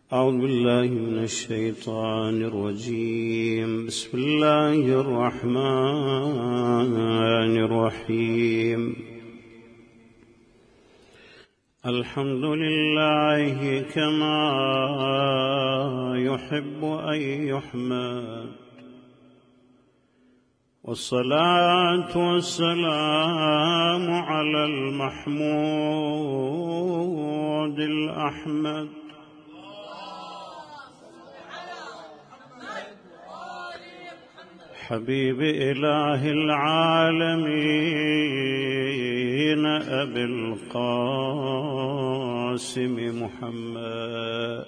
أعوذ بالله من الشيطان الرجيم. بسم الله الرحمن الرحيم. الحمد لله كما يحب أن يحمد، والصلاة والسلام على المحمود الأحمد حبيب إله العالمين أبي القاسم محمد.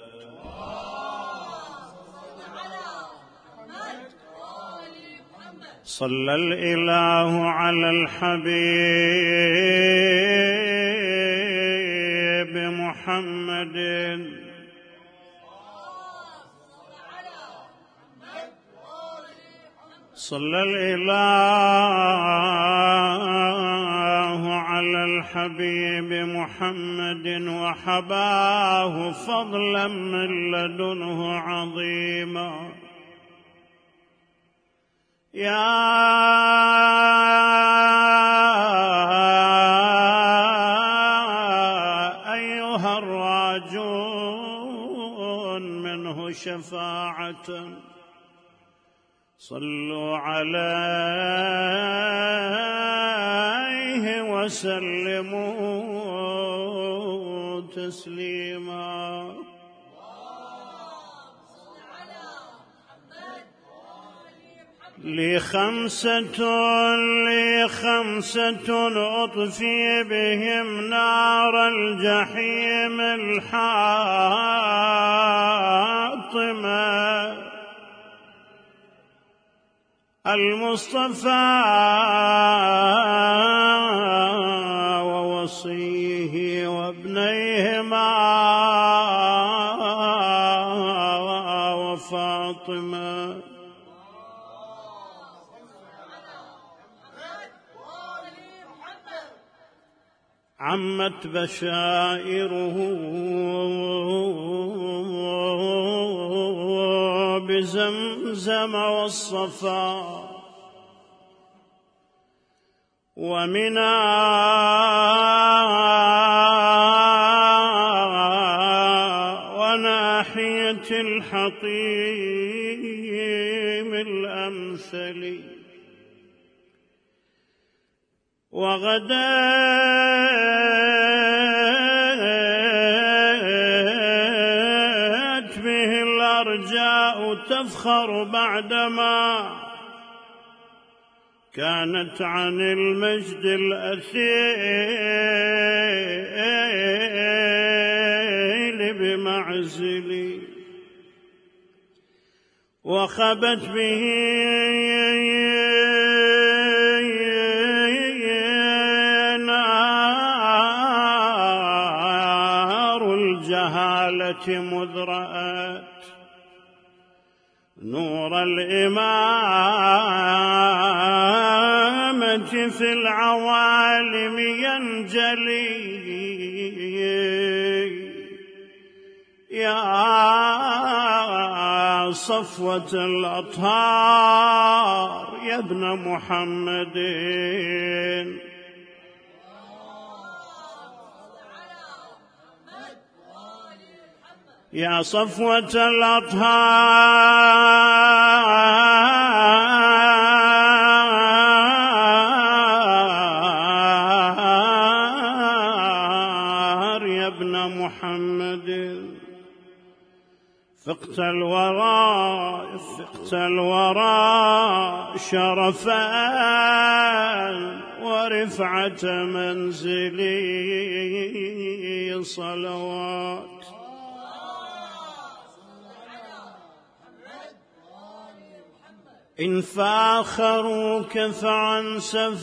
صلى الإله على الحبيب محمد، صلى الإله على الحبيب محمد، وحباه فضلا من لدنه عظيما. يا أيها الراجون منه شفاعة، صلوا عليه وسلموا تسليما. لي خمسة أطفي بهم نار الجحيم الحاطمة: المصطفى ووصيه وابنيهما وفاطمة. عمت بشائره بزمزم والصفا ومنى وناحية الحطيم الأمثل، وغدات به الأرجاء تفخر بعدما كانت عن المجد الأثيل بمعزل، وخبت به نار الجهالة مذ رأت نور الإمامة في العوالم ينجلي. يا صفوة الأطهار يا ابن محمد، يا صفوة الأطهار يا ابن محمد. فقت الورى شرفا ورفعة منزلي، صلوات. إن فاخروك فعن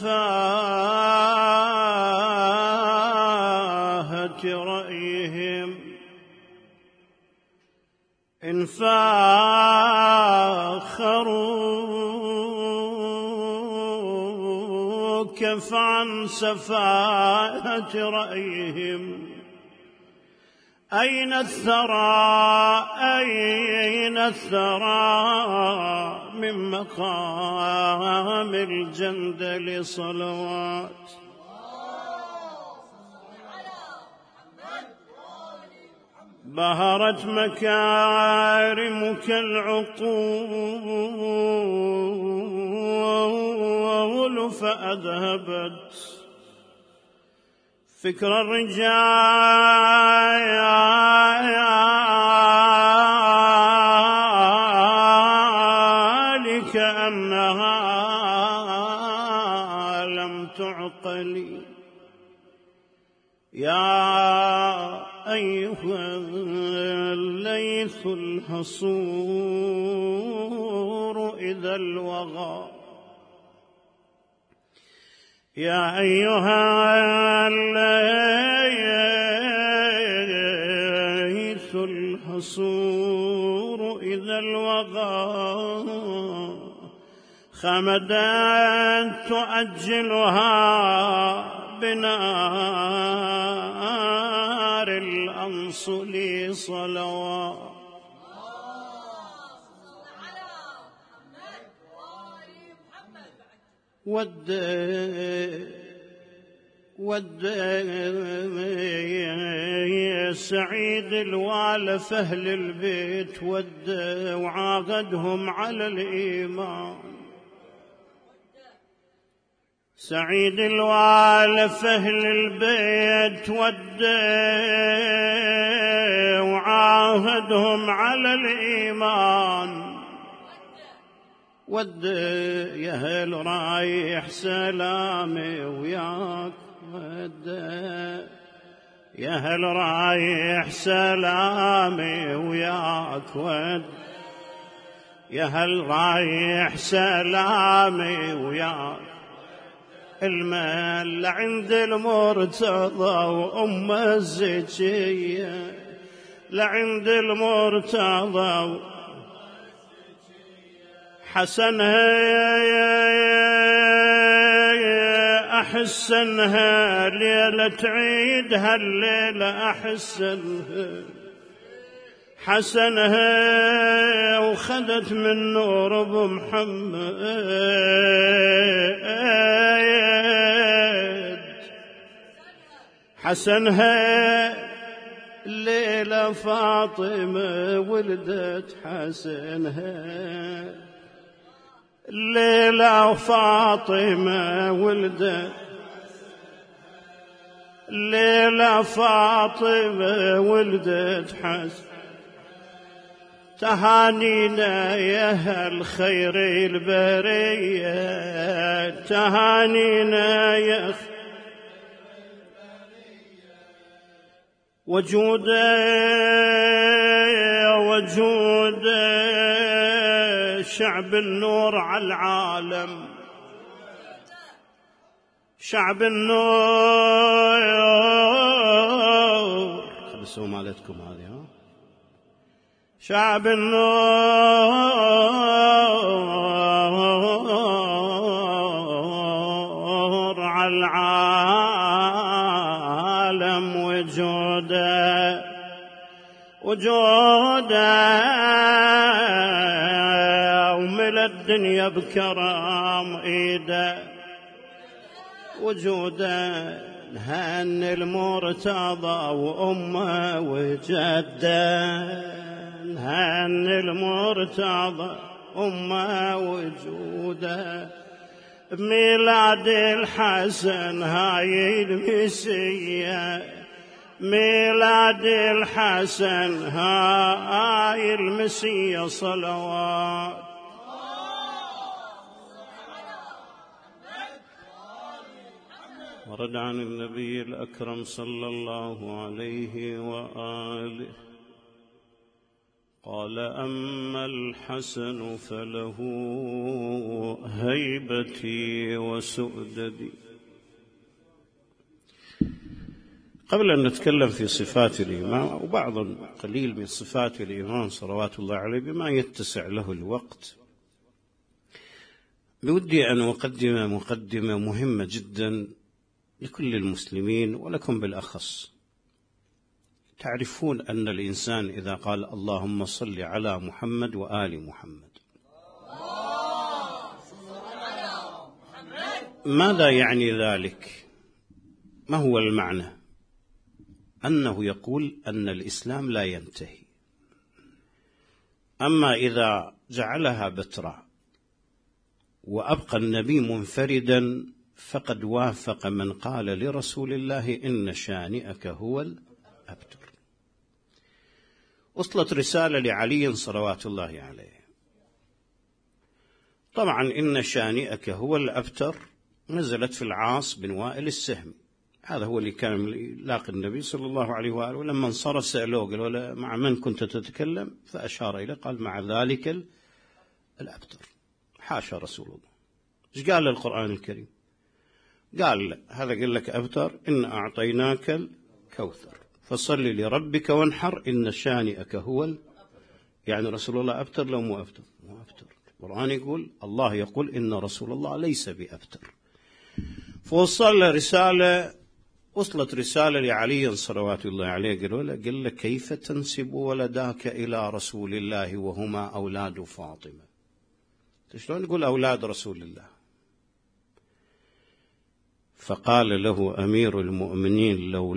سفاهة رأيهم، إن فاخروك فعن سفاهة رأيهم أين الثرى أين الثرى من مقام الجندل صلوات. بهرت مكارمك العقول فأذهبت فكر الرجال كأنها لم تعقل. يا أيها الليث الحصور إذا الوغى، يا أيها الليث الحصور إذا الوغى خمدا تؤجلها بنار الأنصل صلوات. ود سعيد الوالف أهل البيت وعاقدهم على الإيمان. سعيد الوالف أهل البيت وعاهدهم على الإيمان. يا هل رايح سلامي وياك يا هل رايح سلامي وياك يا هل رايح سلامي وياك. المال عند المرتضى وأم الزكية، لعند المرتضى حسنها أحسنها ليلة عيد هالليلة أحسنها حسنها وخدت من نور أبو محمد حسنها الليلة فاطمة ولدت حسنها الليلة فاطمة ولدت الليلة فاطمة ولدت حسن. تهانينا يا هالخير البرية تهانينا يا وجود شعب النور على العالم. شعب النور خلصوا مالتكم هذه ها. شعب النور على العالم وجوده وملى الدنيا بكرام ايده وجوده. نهن المرتضى وامه وجده نهن المرتضى امه وجوده. بميلاد الحسن هاي المسيه ميلاد الحسن هاي المسيه صلوات. ورد عن النبي الأكرم صلى الله عليه وآله قال أما الحسن فله هيبتي وسؤددي. قبل أن نتكلم في صفات الإمام وبعض قليل من صفات الإمام صلوات الله عليه بما يتسع له الوقت، بودي أن أقدم مقدمة مهمة جدا لكل المسلمين ولكم بالأخص. تعرفون أن الإنسان إذا قال اللهم صل على محمد وآل محمد ماذا يعني ذلك؟ ما هو المعنى؟ أنه يقول أن الإسلام لا ينتهي. أما إذا جعلها بتراء وأبقى النبي منفردا فقد وافق من قال لرسول الله إن شانئك هو الأبتر. وصلت رسالة لعلي صلوات الله عليه. طبعا إن شانئك هو الأبتر نزلت في العاص بن وائل السهمي، هذا هو اللي كان لاقي النبي صلى الله عليه وآله، ولما انصرف سألوه قالوا مع من كنت تتكلم؟ فأشار إليه قال مع ذلك الأبتر. حاشا رسول الله. ايش قال للقرآن الكريم؟ قال هذا قال لك أبتر، إن أعطيناك الكوثر فصل لربك وانحر إن شانئك هو يعني رسول الله أبتر لو مو أبتر؟ مو أبتر. القرآن يقول، الله يقول إن رسول الله ليس بأبتر. وصلت رسالة لعلي صلوات الله عليه، قال له كيف تنسب ولداك إلى رسول الله وهما أولاد فاطمة؟ شلون نقول أولاد رسول الله؟ فقال له أمير المؤمنين لو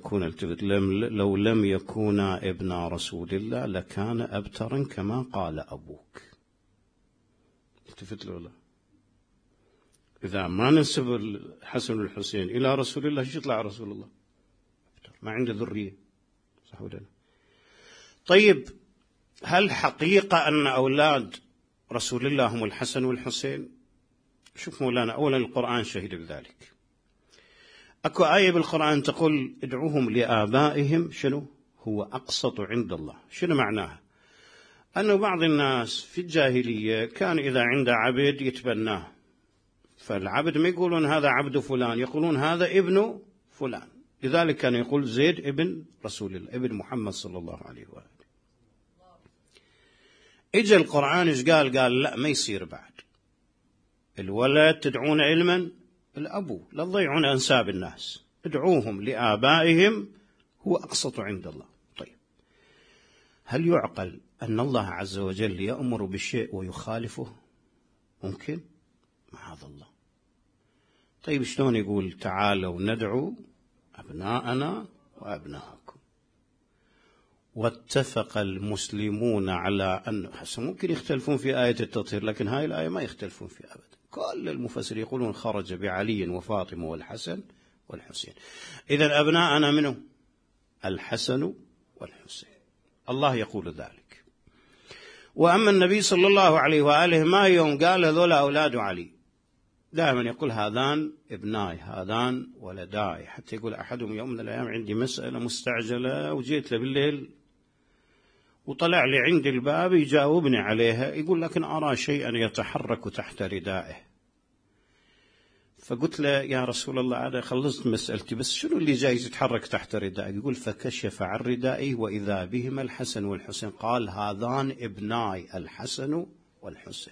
لم يكونا ابن رسول الله لكان أبترا كما قال أبوك. التفت له لا. إذا ما ننسب الحسن والحسين إلى رسول الله ايش يطلع رسول الله؟ ما عنده ذرية، صح ولا لا؟ طيب هل حقيقة أن أولاد رسول الله هم الحسن والحسين؟ شوف مولانا، أولا القرآن شهد بذلك. أكو آية بالقرآن تقول ادعوهم لآبائهم شنو؟ هو أقسط عند الله. شنو معناها؟ أنه بعض الناس في الجاهلية كان إذا عنده عبد يتبناه، فالعبد ما يقولون هذا عبد فلان، يقولون هذا ابن فلان. لذلك كان يقول زيد ابن رسول الله، ابن محمد صلى الله عليه وآله. إجا القرآن إيش قال؟ قال لا، ما يصير بعد. الولد تدعون علما الأبو، لا تضيعون أنساب الناس، ادعوهم لآبائهم هو أقسط عند الله. طيب هل يعقل أن الله عز وجل يأمر بالشيء ويخالفه؟ ممكن؟ معاذ الله. طيب شلون يقول تعالوا ندعو أبناءنا وأبناءكم واتفق المسلمون على أن ممكن يختلفون في آية التطهير، لكن هاي الآية ما يختلفون فيها أبدا. كل المفسرين يقولون خرج بعلي وفاطمة والحسن والحسين. إذن أبناءنا منه الحسن والحسين، الله يقول ذلك. وأما النبي صلى الله عليه وآله ما يوم قال هذول أولاد علي، دائما يقول هذان ابناي هذان ولداي، حتى يقول أحدهم يوم من الأيام عندي مسألة مستعجلة وجيت له بالليل وطلع لي عند الباب يجاوبني عليها، يقول لكن أرى شيئا يتحرك تحت ردائه. فقلت له يا رسول الله أنا خلصت مسألتي، بس شنو اللي جاي يتحرك تحت ردائه؟ يقول فكشف عن ردائه وإذا بهما الحسن والحسين، قال هذان ابناي الحسن والحسين.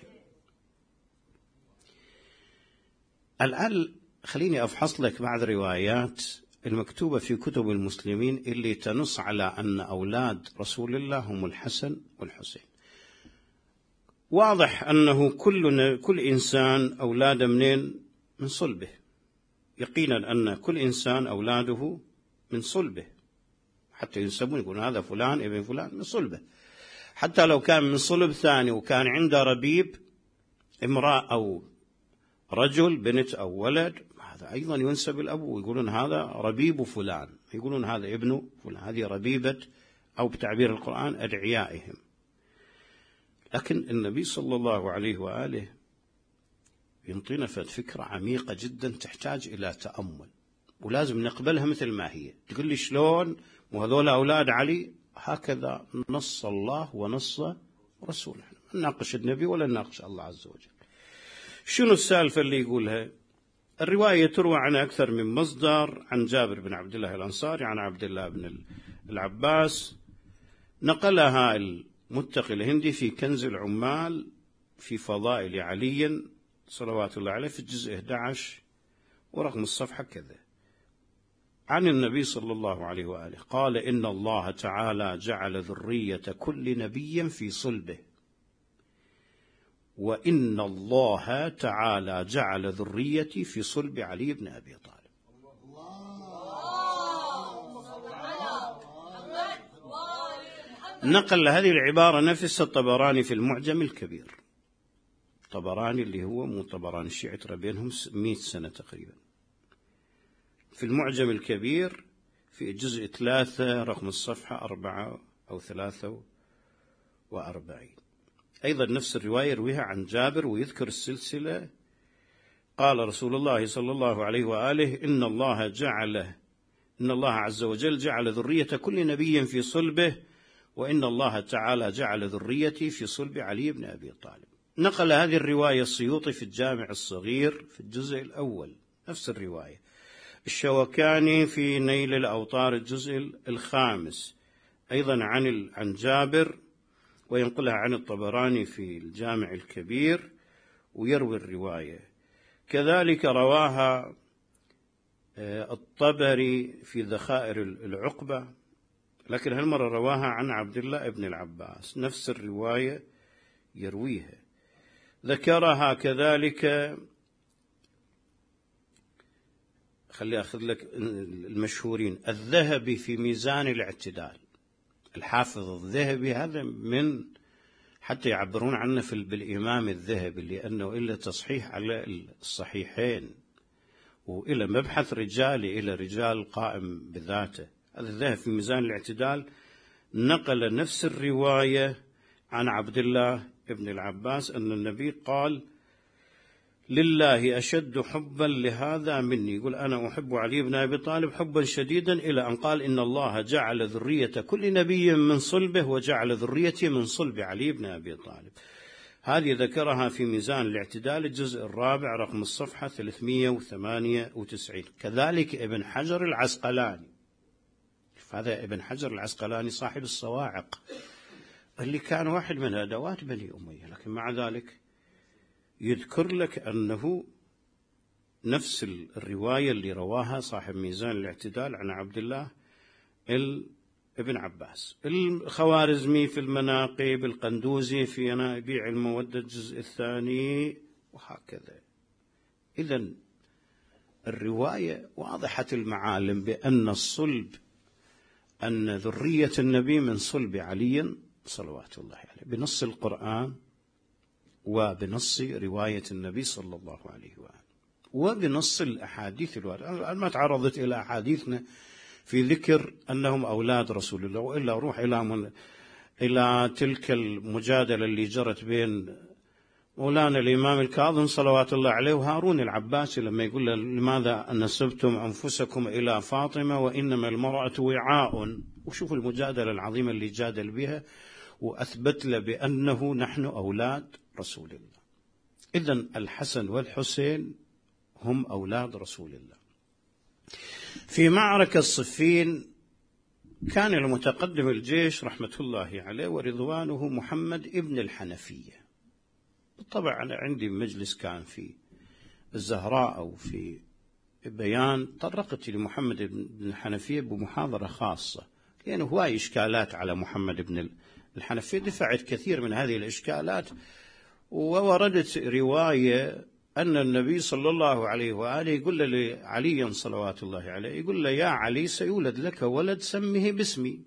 الآن خليني أفحص لك بعض روايات المكتوبة في كتب المسلمين اللي تنص على أن أولاد رسول الله هم الحسن والحسين. واضح أنه كل إنسان أولاده منين؟ من صلبه، يقينا أن كل إنسان أولاده من صلبه، حتى ينسبون يقولون هذا فلان ابن فلان من صلبه، حتى لو كان من صلب ثاني وكان عنده ربيب امرأة أو رجل بنت أو ولد، هذا أيضا ينسب الأبو، يقولون هذا ربيب فلان، يقولون هذا ابن فلان، هذه ربيبة أو بتعبير القرآن أدعيائهم. لكن النبي صلى الله عليه وآله ينطينا فكرة عميقة جدا تحتاج إلى تأمل، ولازم نقبلها مثل ما هي. تقول لي شلون وهذول أولاد علي؟ هكذا نص الله ونص رسوله، لا نناقش النبي ولا نناقش الله عز وجل. شنو السالفة اللي يقولها؟ الرواية تروى عن أكثر من مصدر، عن جابر بن عبد الله الأنصاري، عن عبد الله بن العباس، نقلها المتقي الهندي في كنز العمال في فضائل علي صلوات الله عليه في الجزء 11 ورقم الصفحة كذا. عن النبي صلى الله عليه وآله قال: إن الله تعالى جعل ذرية كل نبي في صلبه، وإن الله تعالى جعل ذريتي في صلب علي بن أبي طالب. نقل هذه العبارة نفس الطبراني في المعجم الكبير. طبراني اللي هو مو طبراني الشيعي، ترى بينهم 100 سنة تقريبا. في المعجم الكبير في الجزء 3 رقم الصفحة 4 أو 43. أيضا نفس الرواية يرويها عن جابر ويذكر السلسلة. قال رسول الله صلى الله عليه وآله: إن الله عز وجل جعل ذرية كل نبي في صلبه، وإن الله تعالى جعل ذريتي في صلب علي بن أبي طالب. نقل هذه الرواية السيوطي في الجامع الصغير في الجزء الأول، نفس الرواية. الشوكاني في نيل الأوطار الجزء 5 أيضا عن جابر، وينقلها عن الطبراني في الجامع الكبير ويروي الرواية. كذلك رواها الطبري في ذخائر العقبة، لكن هالمرة رواها عن عبد الله بن العباس، نفس الرواية يرويها. ذكرها كذلك، خلي أخذ لك المشهورين، الذهبي في ميزان الاعتدال. الحافظ الذهبي هذا من حتى يعبرون عنه بالإمام الذهبي، لأنه إلا تصحيح على الصحيحين وإلى مبحث رجالي، إلى رجال قائم بذاته. هذا الذهبي في ميزان الاعتدال نقل نفس الرواية عن عبد الله بن العباس أن النبي قال: لله أشد حبا لهذا مني. يقول: أنا أحب علي بن أبي طالب حبا شديدا، إلى أن قال: إن الله جعل ذرية كل نبي من صلبه، وجعل ذريتي من صلب علي بن أبي طالب. هذه ذكرها في ميزان الاعتدال الجزء 4 رقم الصفحة 398. كذلك ابن حجر العسقلاني، هذا ابن حجر العسقلاني صاحب الصواعق اللي كان واحد من أدوات بني أمية، لكن مع ذلك يذكر لك أنه نفس الرواية اللي رواها صاحب ميزان الاعتدال عن عبد الله ابن عباس. الخوارزمي في المناقب، القندوزي في ينابيع المودة الجزء 2، وهكذا. إذن الرواية واضحة المعالم بأن الصلب، أن ذرية النبي من صلب علي صلوات الله عليه، بنص القرآن وبنص رواية النبي صلى الله عليه وآله وبنص الأحاديث الواردة. ما تعرضت إلى أحاديثنا في ذكر أنهم أولاد رسول الله، وإلا روح إلى تلك المجادلة اللي جرت بين مولانا الإمام الكاظم صلوات الله عليه وهارون العباسي، لما يقول له: لماذا نسبتم أنفسكم إلى فاطمة وإنما المرأة وعاء. وشوفوا المجادلة العظيمة اللي جادل بها، وأثبت له بأنه نحن أولاد رسول الله. إذن الحسن والحسين هم أولاد رسول الله. في معركة صفين كان المتقدم الجيش رحمة الله عليه ورضوانه محمد ابن الحنفية. بالطبع أنا عندي مجلس كان في الزهراء أو في بيان، طرقت لمحمد بن الحنفية بمحاضرة خاصة، لأنه هواي إشكالات على محمد بن الحنفية، دفعت كثير من هذه الإشكالات. ووردت رواية أن النبي صلى الله عليه وآله يقول لعلي صلوات الله عليه، يقول له: يا علي، سيولد لك ولد سمه باسمي.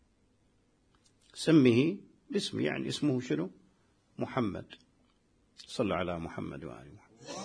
سمه باسمي يعني اسمه شنو؟ محمد. صلى على محمد وآل محمد.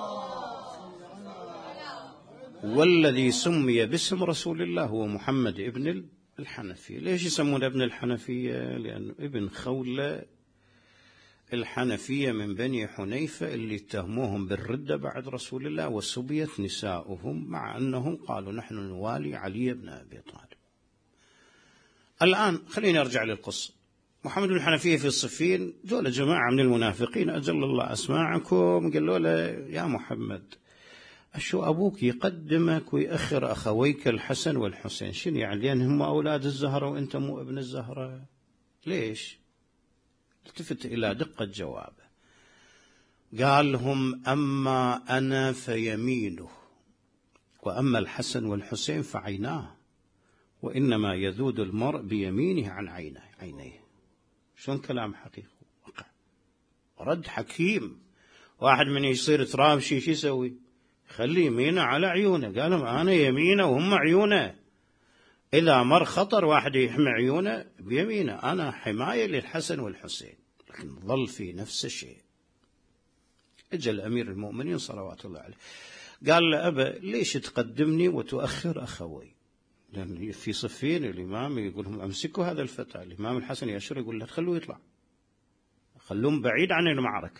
والذي سمي باسم رسول الله هو محمد ابن الحنفية. ليش يسمون ابن الحنفية؟ لأنه ابن خولة الحنفية من بني حنيفة اللي اتهموهم بالردة بعد رسول الله، وسبيت نساؤهم مع أنهم قالوا: نحن نوالي علي بن أبي طالب. الآن خلينا نرجع للقصة. محمد بن الحنفية في الصفين، دول جماعة من المنافقين أجل الله أسماعكم، قالوا له: يا محمد، أشو أبوك يقدمك ويأخر أخويك الحسن والحسين؟ شنو يعني؟ لأنهم أولاد الزهرة وأنت مو ابن الزهرة؟ ليش؟ التفت إلى دقة جوابه، قال لهم: أما أنا فيمينه، وأما الحسن والحسين فعيناه، وإنما يذود المرء بيمينه عن عينيه. شلون كلام حقيقي وقع، رد حكيم. واحد من يصير تراب شو يسوي؟ خلي يمينه على عيونه. قالوا أنا يمينه وهم عيونه، إذا مر خطر واحد يحمي عيونه بيمينه، أنا حماية للحسن والحسين. لكن ظل في نفس الشيء. اجى الأمير المؤمنين صلوات الله عليه قال له أبا ليش تقدمني وتؤخر أخوي؟ لأن في صفين الإمام يقول لهم أمسكوا هذا الفتى. الإمام الحسن يشير يقول له خلوه يطلع، خلوهم بعيد عن المعركة.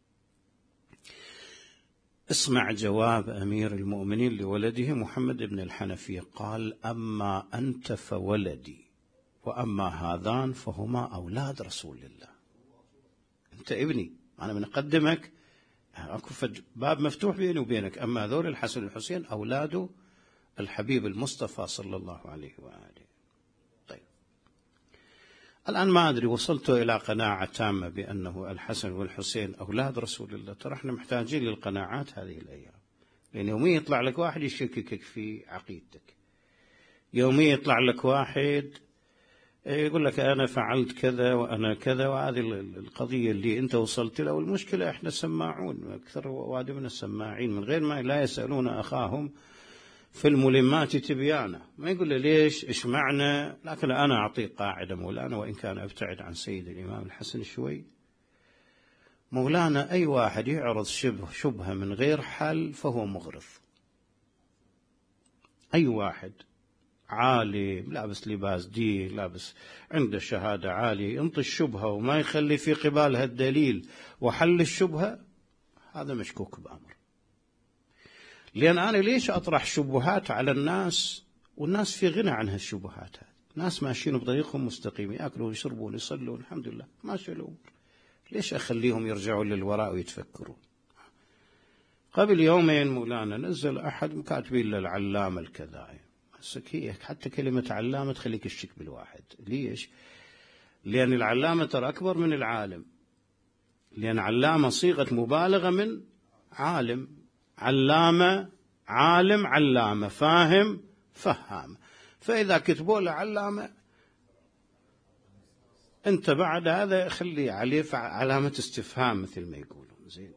اسمع جواب أمير المؤمنين لولده محمد بن الحنفية، قال أما أنت فولدي، وأما هذان فهما أولاد رسول الله. أنت ابني، أنا من أقدمك، أكو باب مفتوح بيني وبينك. أما هذول الحسن والحسين أولاد الحبيب المصطفى صلى الله عليه وآله. طيب الآن ما أدري وصلت إلى قناعة تامة بأنه الحسن والحسين أولاد رسول الله. ترى احنا محتاجين للقناعات هذه الأيام، لأن يوميا يطلع لك واحد يشككك في عقيدتك، يوميا يطلع لك واحد يقول لك أنا فعلت كذا وأنا كذا، وهذه القضية اللي أنت وصلت لها. والمشكلة إحنا سماعون، أكثر وادمنا سماعين من غير ما لا يسألون أخاهم في الملمات تبيانه. ما يقول له ليش إيش معنى. لكن أنا أعطيك قاعدة مولانا، وإن كان أبتعد عن سيد الإمام الحسن شوي. مولانا أي واحد يعرض شبهة من غير حل فهو مغرض. أي واحد عالي لابس لباس دين، لابس عنده شهادة عالية، ينطي الشبهة وما يخلي في قبالها الدليل وحل الشبهة، هذا مشكوك بأمر. لأن أنا ليش أطرح شبهات على الناس والناس في غنى عن هالشبهات هذه؟ ناس ماشيين بطريقهم مستقيم، يأكلون يشربون يصلون الحمد لله ماشي الأمور. ليش أخليهم يرجعوا للوراء ويتفكرون؟ قبل يومين مولانا نزل أحد كاتبين للعلامة الكذائي، هي حتى كلمة علامة تخليك تشك بالواحد. ليش؟ لأن العلامة ترى أكبر من العالم، لأن علامة صيغة مبالغة من عالم. علامة عالم، علامة فاهم فهام. فإذا كتبوا له علامة أنت بعد هذا خلي عليه علامة استفهام مثل ما يقولون. زين،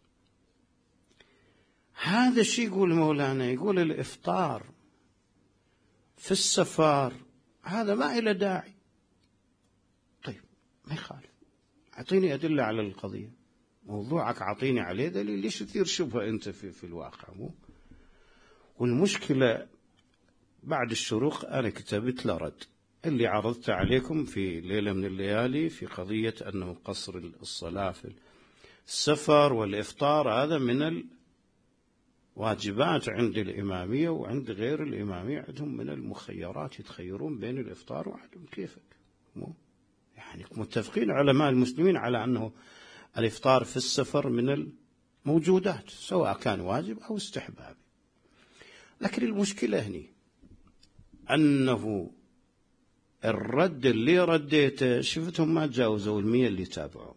هذا الشيء يقول مولانا، يقول الإفطار في السفر هذا ما إلى داعي. طيب ما يخالف، أعطيني أدلة على القضية، موضوعك أعطيني عليه دليل. ليش تثير شبهة أنت في الواقع؟ والمشكلة بعد الشروق أنا كتبت له رد اللي عرضت عليكم في ليلة من الليالي في قضية أنه قصر الصلاة في السفر والإفطار هذا من الواجبات عند الإمامية، وعند غير الإمامية عندهم من المخيرات، يتخيرون بين الإفطار وعدم. كيفك؟ يعني متفقين علماء المسلمين على أنه الإفطار في السفر من الموجودات سواء كان واجب أو استحبابي. لكن المشكلة هنا أنه الرد اللي رديته شفتهم ما تجاوزوا 100 اللي تابعوا،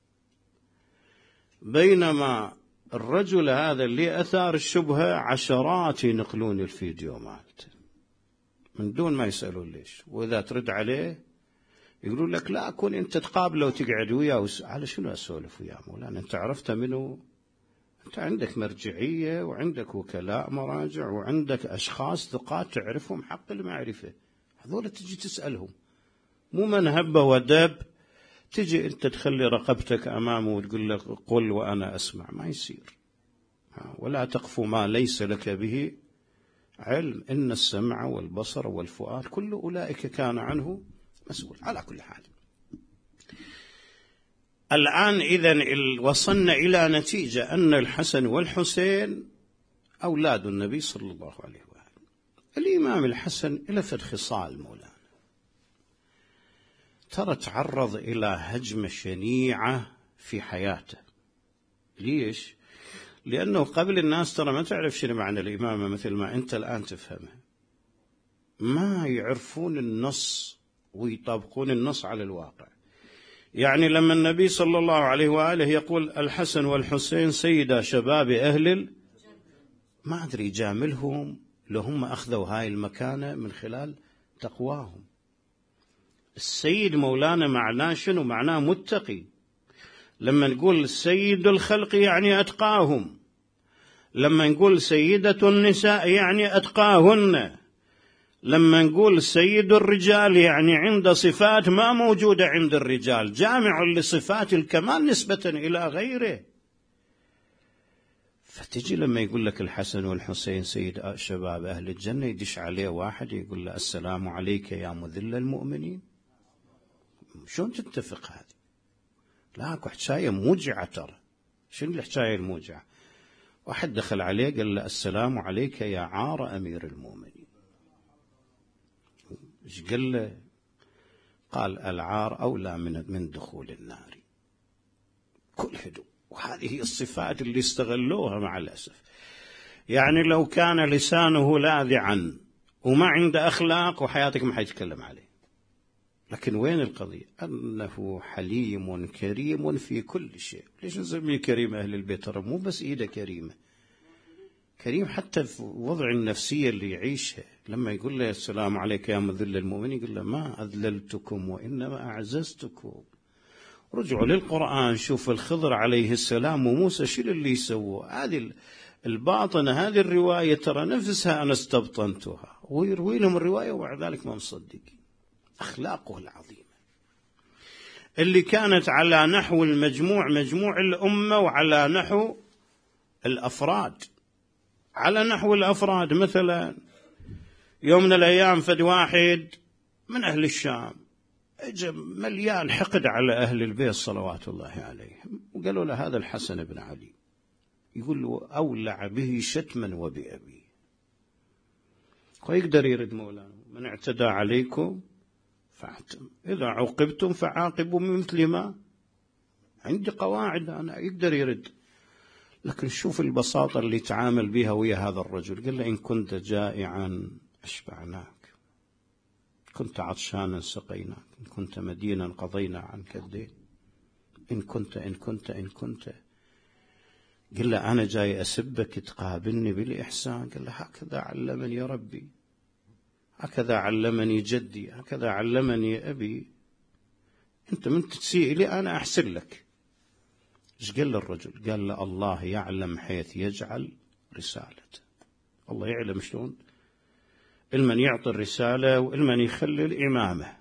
بينما الرجل هذا اللي أثار الشبهة عشرات ينقلون الفيديو مالته من دون ما يسألون ليش. وإذا ترد عليه يقولون لك لا أكون أنت تقابله وتقعد وياه. على شنو أسولف وياه مولانا؟ أنت عرفت منه؟ أنت عندك مرجعية وعندك وكلاء مراجع وعندك أشخاص ثقات تعرفهم حق المعرفة، هذول تجي تسألهم، مو من هب ودب تجي أنت تخلي رقبتك أمامه وتقول لك قل وأنا أسمع. ما يصير. ولا تقف ما ليس لك به علم، إن السمع والبصر والفؤاد كل أولئك كان عنه مسؤول. على كل حال الآن إذن وصلنا إلى نتيجة أن الحسن والحسين أولاد النبي صلى الله عليه وآله. الإمام الحسن إلى خصال مولانا، ترى تعرض إلى هجمة شنيعة في حياته. ليش؟ لأنه قبل الناس ترى ما تعرف شنو معنى الإمامة مثل ما أنت الآن تفهمها، ما يعرفون النص ويطبقون النص على الواقع. يعني لما النبي صلى الله عليه وآله يقول الحسن والحسين سيدا شباب أهل ما أدري جاملهم لهم أخذوا هاي المكانة من خلال تقواهم. السيد مولانا معناه شنو؟ معناه متقي. لما نقول سيد الخلق يعني أتقاهم، لما نقول سيدة النساء يعني أتقاهن، لما نقول سيد الرجال يعني عند صفات ما موجودة عند الرجال، جامع لصفات الكمال نسبة إلى غيره. فتجي لما يقول لك الحسن والحسين سيد شباب أهل الجنة، يدش عليه واحد يقول له السلام عليك يا مذل المؤمنين. شلون تتفق هذه؟ لا، اكو حكاية موجعة ترى. شنو الحكاية الموجعة؟ واحد دخل عليه قال له السلام عليك يا عار أمير المؤمنين. ايش قال له؟ قال العار أولى من دخول النار. كل هدوء. وهذه هي الصفات اللي استغلوها مع الأسف. يعني لو كان لسانه لاذعا وما عنده أخلاق وحياتك ما حيتكلم عليه. لكن وين القضية؟ أنه حليم كريم في كل شيء. ليش نسميه كريم أهل البيت؟ ترى مو بس إيده كريمة، كريم حتى في وضع النفسية اللي يعيشها. لما يقول له السلام عليك يا مذل المؤمنين، يقول له ما أذللتكم وإنما أعززتكم. رجعوا للقرآن، شوف الخضر عليه السلام وموسى شو اللي يسووا. هذه الباطنة، هذه الرواية ترى نفسها أنا استبطنتها، ويروي لهم الرواية وبعد ذلك ما مصدقين. أخلاقه العظيمة اللي كانت على نحو المجموع، مجموع الأمة، وعلى نحو الأفراد. على نحو الأفراد مثلا يوم من الأيام فد واحد من أهل الشام مليان حقد على أهل البيت صلوات الله عليهم، وقالوا له هذا الحسن بن علي، يقول له أولع به شتما وبأبي. ويقدر يرد مولانا من اعتدى عليكم فاعتم، إذا عوقبتم فعاقبوا بمثل ما. عندي قواعد أنا. يقدر يرد. لكن شوف البساطة اللي تعامل بها ويا هذا الرجل. قال له إن كنت جائعا أشبعناك، كنت عطشانا سقيناك، إن كنت مدينا قضينا عنك الدين، إن كنت. قال له أنا جاي أسبك تقابلني بالإحسان. قال له هكذا علمني ربي، هكذا علمني جدي، هكذا علمني أبي. أنت من تسيء لي أنا أحسن لك. إيش قال له الرجل؟ قال له الله يعلم حيث يجعل رسالته. الله يعلم شلون المن يعطي الرسالة والمن يخلي الإمامة.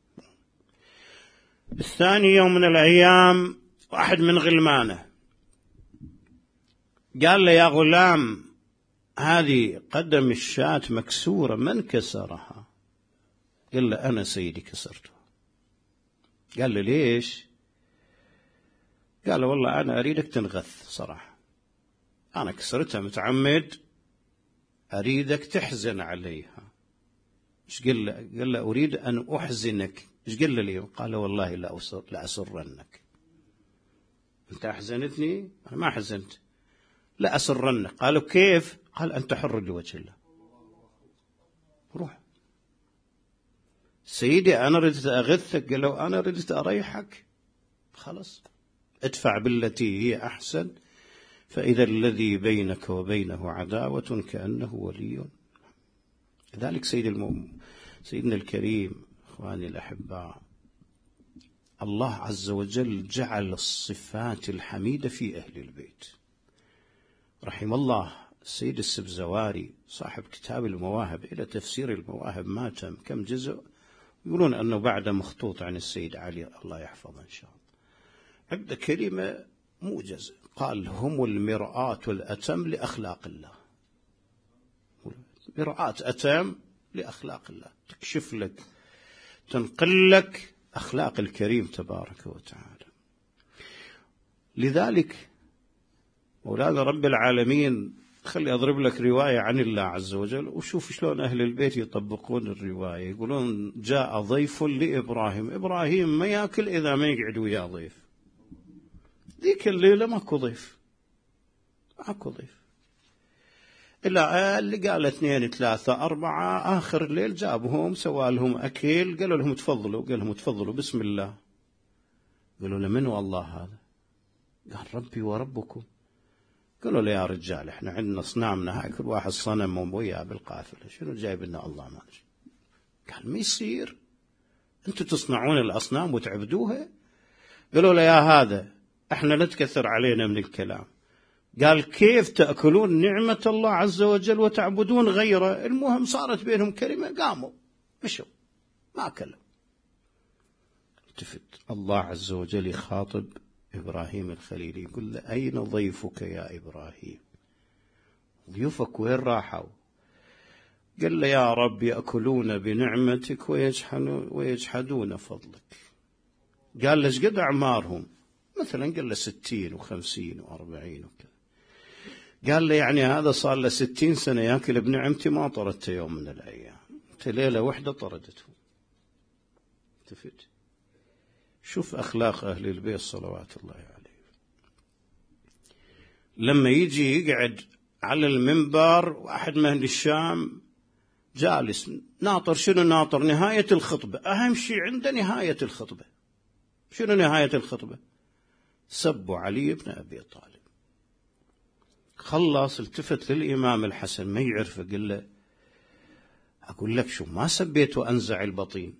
الثاني يوم من الأيام واحد من غلمانه قال له يا غلام هذه قدم الشاة مكسورة، من كسرها؟ قال له أنا سيدي كسرتها. قال له ليش؟ قال له والله أنا أريدك تنغث صراحة، أنا كسرتها متعمد، أريدك تحزن عليها. إيش قال له؟ قال له أريد أن أحزنك. إيش قال له اليوم؟ قال والله لا أسرنك. أنت أحزنتني؟ أنا ما حزنت. لا أسرنك. قالوا كيف؟ قال أنت حر لوجه الله، روح. سيدي أنا ردت أغثك. قال له أنا ردت أريحك، خلاص ادفع بالتي هي أحسن، فإذا الذي بينك وبينه عداوة كأنه ولي. لذلك سيدنا الكريم إخواني الأحباء، الله عز وجل جعل الصفات الحميدة في أهل البيت. رحم الله السيد السبزواري صاحب كتاب المواهب، إلى تفسير المواهب ما تم كم جزء، يقولون أنه بعد مخطوط عن السيد علي الله يحفظه إن شاء الله. عند كلمة موجز قال هم المرآة الأتم لأخلاق الله. مرآة أتم لأخلاق الله، تكشف لك تنقل لك أخلاق الكريم تبارك وتعالى. لذلك مولانا رب العالمين خلي أضرب لك رواية عن الله عز وجل وشوف شلون أهل البيت يطبقون الرواية. يقولون جاء ضيف لإبراهيم، إبراهيم ما يأكل إذا ما يقعد ويا ضيف. ذيك الليلة ماكو ضيف، ماكو ضيف إلا اللي قال 2 3 4. آخر الليل جابهم سوالهم أكل، قالوا لهم تفضلوا، قال لهم تفضلوا بسم الله. قالوا له من والله هذا؟ قال ربي وربكم. قالوا له يا رجال احنا عندنا أصنامنا هاي كل واحد صنم وياه بالقافلة، شنو جايب لنا الله ما نجي؟ قال ما يصير، أنتم تصنعون الأصنام وتعبدوها؟ قالوا له يا هذا احنا لا تكثر علينا من الكلام. قال كيف تأكلون نعمة الله عز وجل وتعبدون غيره؟ المهم صارت بينهم كلمة، قاموا مشوا ما أكلوا. التفت الله عز وجل يخاطب إبراهيم الخليل يقول له أين ضيفك يا إبراهيم؟ ضيوفك وين راحوا؟ قال له يا رب يأكلون بنعمتك ويجحدون فضلك. قال له ايش قد أعمارهم؟ مثلا قال له 60 و50 و40 وكذا. قال له يعني هذا صار له 60 سنة يأكل بنعمتي ما طردته يوم من الأيام، أنت ليلة واحدة طردته. التفت شوف أخلاق أهل البيت صلوات الله عليه. لما يجي يقعد على المنبر واحد من أهل الشام جالس ناطر، شنو ناطر؟ نهاية الخطبة. أهم شيء عنده نهاية الخطبة. شنو نهاية الخطبة؟ سبوا علي بن أبي طالب. خلص التفت للإمام الحسن ما يعرفه، قال له أقول لك شو ما سبيت وأنزع البطين؟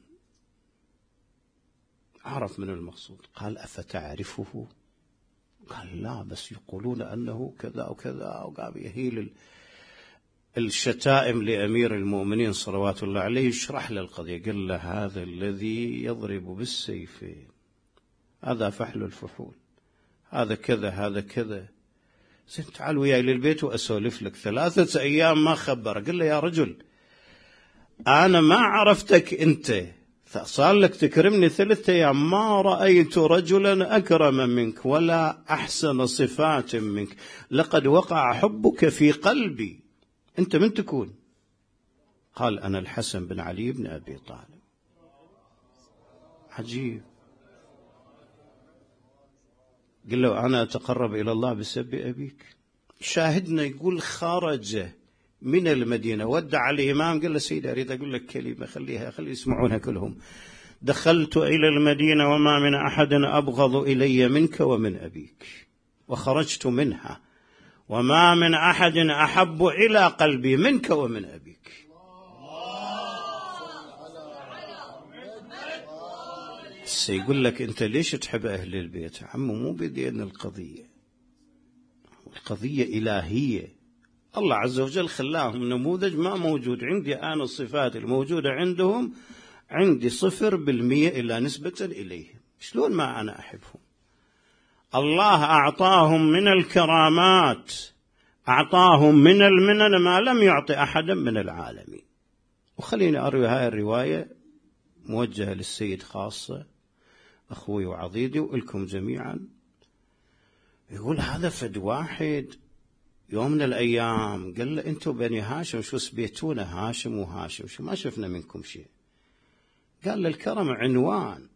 عرف من المقصود. قال أفتعرفه؟ قال لا بس يقولون أنه كذا وكذا، وقام يهيل الشتائم لأمير المؤمنين صلوات الله عليه، يشرح له القضية. قال له هذا الذي يضرب بالسيفين، هذا فحل الفحول، هذا كذا هذا كذا. زين تعال وياي للبيت وأسولف لك. 3 أيام ما خبر. قال له يا رجل أنا ما عرفتك أنت، صار لك تكرمني 3 أيام، ما رأيت رجلا أكرم منك ولا أحسن صفات منك، لقد وقع حبك في قلبي. أنت من تكون؟ قال أنا الحسن بن علي بن أبي طالب. عجيب. قال له أنا أتقرب إلى الله بسب أبيك. شاهدنا يقول خرج من المدينة ودع الإمام، قال له سيدي أريد أقول لك كلمة خلي يسمعونها كلهم. دخلت إلى المدينة وما من أحد أبغض إلي منك ومن أبيك، وخرجت منها وما من أحد أحب إلى قلبي منك ومن أبيك. سيقول لك أنت ليش تحب أهل البيت؟ عمو مو بدين القضية إلهية. الله عز وجل خلاهم نموذج ما موجود عندي أنا. الصفات الموجودة عندهم عندي 0% إلا نسبة إليهم. شلون ما أنا أحبهم؟ الله أعطاهم من الكرامات، أعطاهم من المنن ما لم يعطي أحدا من العالمين. وخليني أروي هاي الرواية موجهة للسيد خاصة، أخوي وعضيدي وإلكم جميعا. يقول هذا فد واحد يوم من الأيام قال له أنتم بني هاشم شو سبيتونا هاشم وهاشم، شو ما شفنا منكم شيء. قال له الكرم عنوان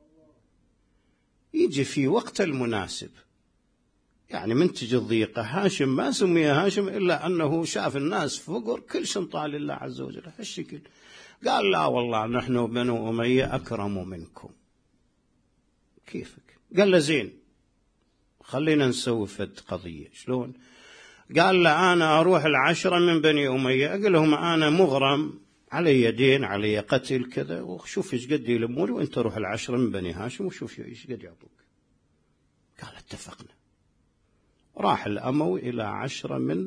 يجي في وقت المناسب. يعني من تجي الضيقة هاشم ما سمي هاشم إلا أنه شاف الناس فقر كل شنطة لله عز وجل هالشكل. قال لا والله نحن بنو أمية أكرم منكم. كيفك؟ قال له زين خلينا نسوي فد قضية. شلون؟ قال له أنا أروح 10 من بني أمية أقول لهم أنا مغرم علي دين علي قتل كذا، وشوف إيش قد يلموني، وأنت روح 10 من بني هاشم وشوف إيش قد يعطوك. قال اتفقنا. راح الأموي إلى 10 من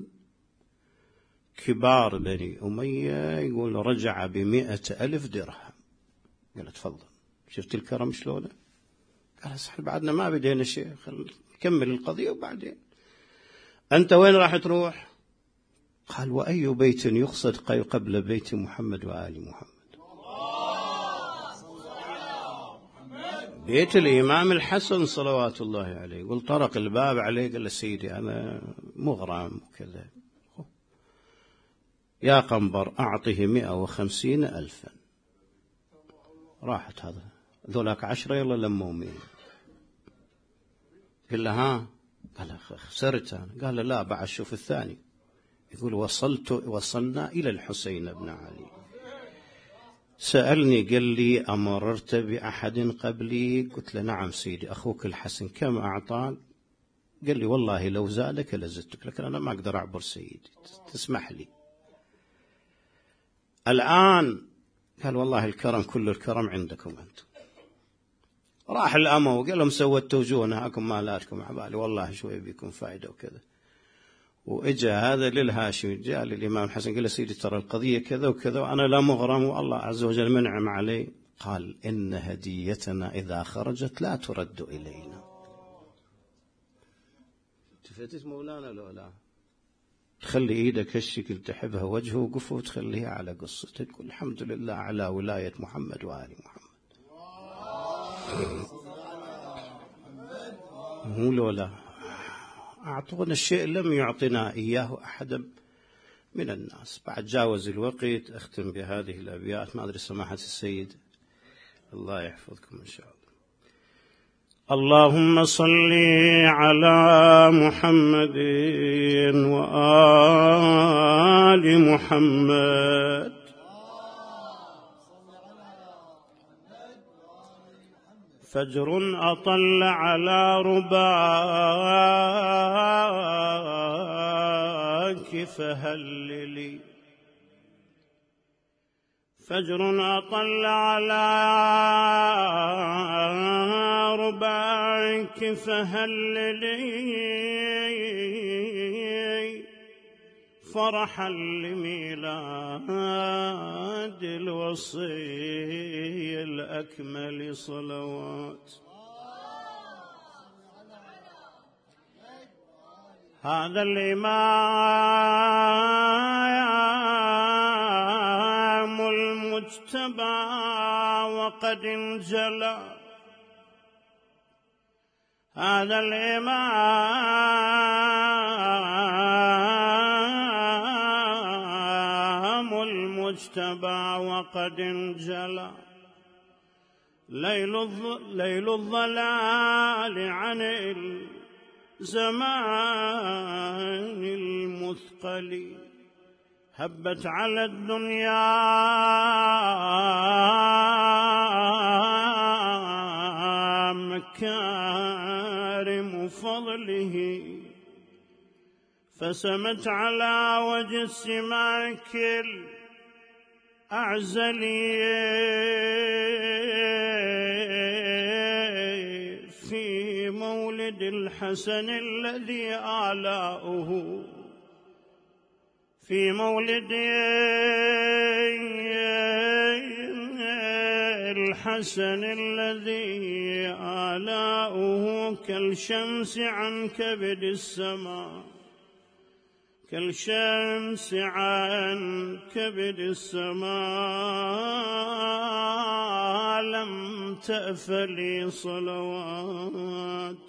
كبار بني أمية، يقول رجع ب100,000 درهم. قال تفضل. شفت الكرم شلونه؟ قال صح بعدنا ما بدينا شيء، نكمل القضية وبعدين. أنت وين راح تروح؟ قال وأي بيت يقصد قبل بيت محمد وآل محمد؟ بيت الإمام الحسن صلوات الله عليه. يقول طرق الباب عليه قال له سيدي أنا مغرم وكذا. يا قنبر أعطه 150,000. راحت هذا ذولاك 10 يلا لموا 100. قال له ها؟ قال خسرت أنا. قال له لا بعد شوف الثاني. يقول وصلنا إلى الحسين بن علي. سألني قال لي أمررت بأحد قبلي؟ قلت له نعم سيدي أخوك الحسن. كم أعطاك؟ قال لي والله لو زادك لزدتك، لكن أنا ما أقدر أعبر سيدي، تسمح لي. الآن قال والله الكرم كل الكرم عندكم أنتم. راح الأمة وقال لهم سوتوا وجوهنا هاكم مالاتكم عبالي، والله شوي بيكون فائدة وكذا. وإجا هذا للهاشمي، جاء للإمام الحسن قال له سيدي ترى القضية كذا وكذا وأنا لا مغرم والله عز وجل منعم علي. قال إن هديتنا إذا خرجت لا ترد إلينا. تفتت مولانا لو لا تخلي إيدك هالشكل تحبها وجهه وقفه وتخليها على قصتك، تقول الحمد لله على ولاية محمد وآل محمد. مو لولا أعطونا الشيء لم يعطنا إياه أحد من الناس. بعد جاوز الوقت أختم بهذه الأبيات، ما أدري سماحة السيد الله يحفظكم إن شاء الله. اللهم صل على محمد وآل محمد. فجر أطل على رباك فهللي، فجر أطل على رباك فهللي، فرحا لميلاد الوصي الأكمل صلوات. هذا الإمام المجتبى وقد انجلى، هذا الإمام المجتبى وقد انجلى، ليل الضلال عن الزمان المثقل، هبت على الدنيا مكارم فضله، فسمت على وجه السماك الأعزلي، في مولد الحسن الذي آلاؤه، في مولد الحسن الذي آلاؤه كالشمس عن كبد السماء، كالشمس عن كبد السماء لم تأفلي صلوات.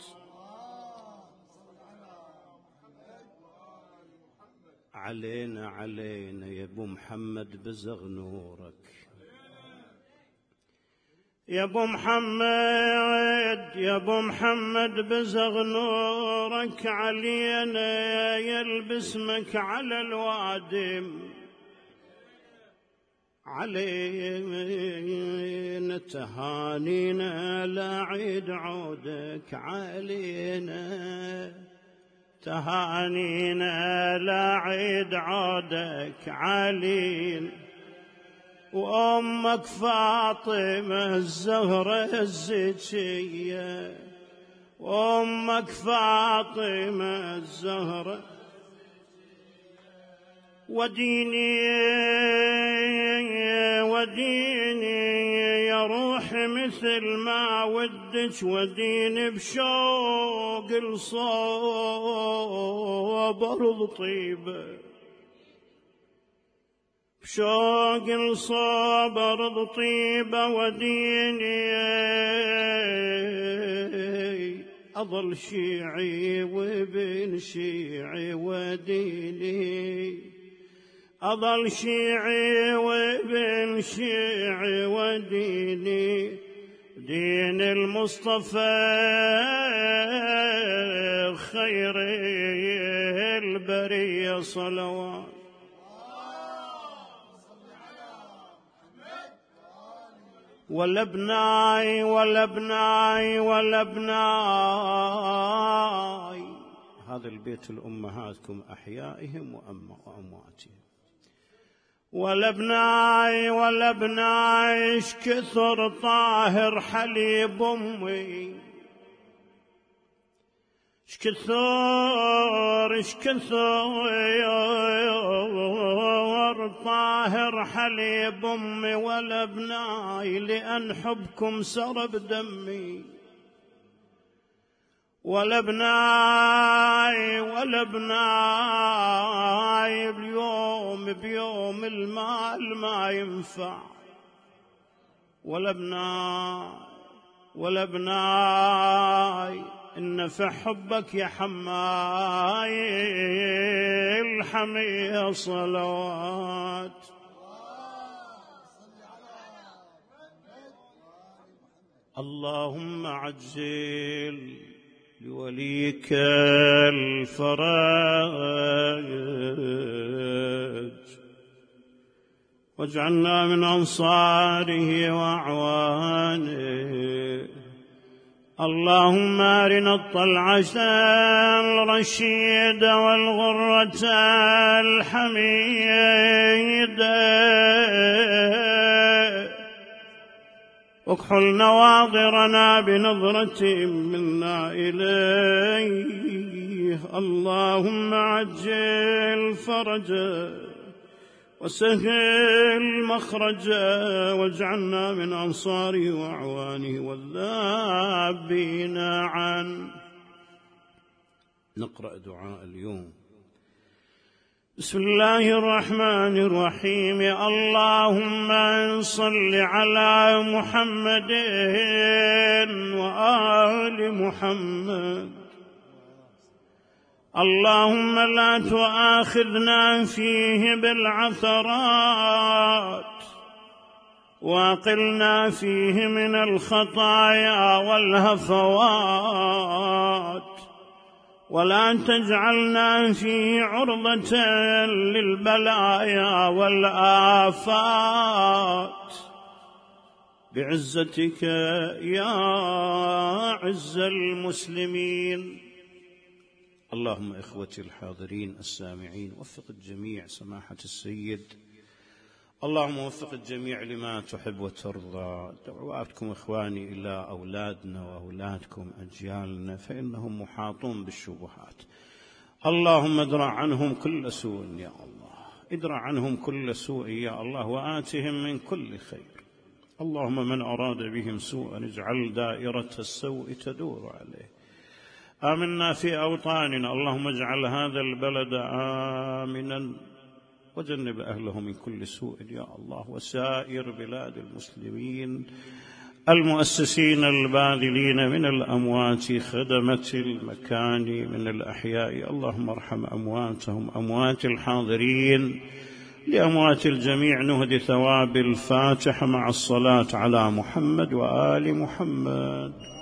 علينا علينا يا ابو محمد بزغ نورك، يا ابو محمد يا ابو محمد بزغ نورك، علينا يلبس اسمك على الوادم، علينا تهانينا لا عيد عودك، علينا تهانينا لا عيد عودك علينا. وأمك فاطمة الزهرة الزكية، وأمك فاطمة الزهرة، وديني يا روحي مثل ما ودك، وديني بشوق الصوب أرض طيبة، بشوق الصوب أرض طيبة، وديني أظل شيعي وابن شيعي، وديني أظل شيعي وابن شيعي، وديني دين المصطفى خير البرية صلوات. ولا بناي ولا بناي ولا بناي هذا البيت لأمهاتكم أحيائهم وأمواتهم. ولا بناي ايش كثر طاهر حليب أمي، ايش كثر طاهر حليب أمي. ولا بناي لأن حبكم سرب دمي. ولا بناي بيوم المال ما ينفع. ولا بناي إن في حبك يا حماي الحمية صلوات. اللهم عجل لوليك الفرج واجعلنا من أنصاره وأعوانه. اللهم أرنا الطلعة الرشيدة والغرة الحميدة واكحل نواظرنا بنظرة منا إليه. اللهم عجل فرجا وسهل مخرجا واجعلنا من أنصاره وأعوانه والذابين عنه. نقرأ دعاء اليوم. بسم الله الرحمن الرحيم. اللهم صل على محمد وآل محمد. اللهم لا تؤاخذنا فيه بالعثرات وأقلنا فيه من الخطايا والهفوات ولا تجعلنا فيه عرضة للبلايا والآفات بعزتك يا عز المسلمين. اللهم إخوتي الحاضرين السامعين وفق الجميع سماحة السيد. اللهم وفق الجميع لما تحب وترضى. دعواتكم إخواني إلى أولادنا وأولادكم أجيالنا فإنهم محاطون بالشبهات. اللهم ادرع عنهم كل سوء يا الله، ادرع عنهم كل سوء يا الله وآتهم من كل خير. اللهم من أراد بهم سوءا اجعل دائرة السوء تدور عليه. آمنا في أوطاننا. اللهم اجعل هذا البلد آمنا وجنب أهله من كل سوء يا الله، وسائر بلاد المسلمين المؤسسين الباذلين من الأموات خدمة المكان من الأحياء. اللهم ارحم أمواتهم أموات الحاضرين. لأموات الجميع نهدي ثواب الفاتحة مع الصلاة على محمد وآل محمد.